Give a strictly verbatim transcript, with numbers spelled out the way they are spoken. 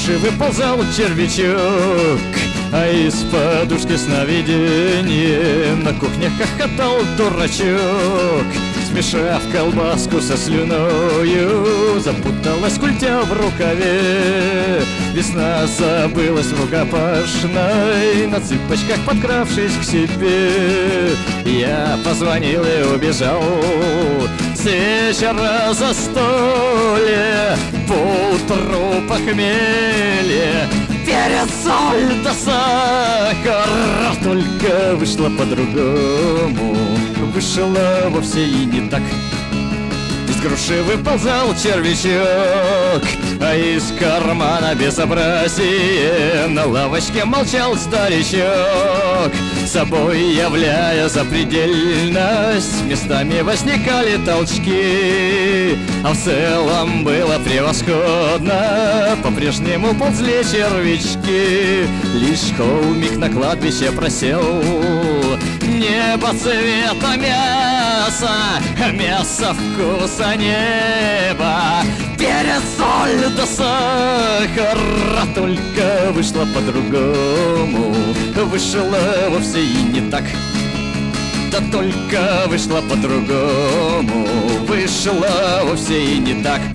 груши выползал червячок, а из подушки сновиденье на кухне хохотал дурачок. Смешав колбаску со слюною, запуталась культя в рукаве. Весна забылась в рукопашной, на цыпочках подкравшись к себе. Я позвонил и убежал с вечера застолье, поутру похмелье, перец, соль да сахар. Только вышло по-другому, вышло вовсе и не так. Из груши выползал червячок, а из кармана безобразие на лавочке молчал старичок, собой являя запредельность. Местами возникали толчки, а в целом было превосходно. По-прежнему ползли червячки, лишь холмик на кладбище просел. Небо цвета мяса, мясо вкуса неба, перец, соль да сахар. А только вышло по-другому, вышло вовсе и не так. Да только вышло по-другому, вышло вовсе и не так.